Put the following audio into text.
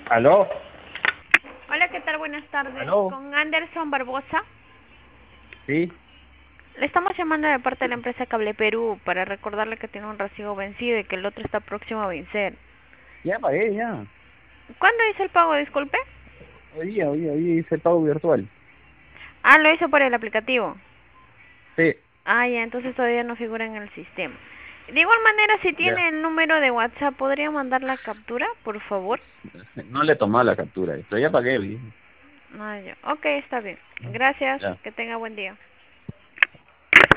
¿Aló? Hola, ¿qué tal? Buenas tardes. ¿Aló? Con Anderson Barbosa. Sí, Le estamos llamando de parte de la empresa Cable Perú para recordarle que tiene un recibo vencido y que el otro está próximo a vencer. ya pagué, ya. ¿Cuándo hizo el pago, disculpe? Hoy día hice pago virtual. Ah, lo hizo por el aplicativo. Sí, Ah, ya, entonces todavía no figura en el sistema. De igual manera, si ya. tiene el número de WhatsApp, ¿podría mandar la captura, por favor? No le he tomado la captura, pero ya pagué, vi. Ah, ya. Ok, está bien. Gracias. Ya. Que tenga buen día.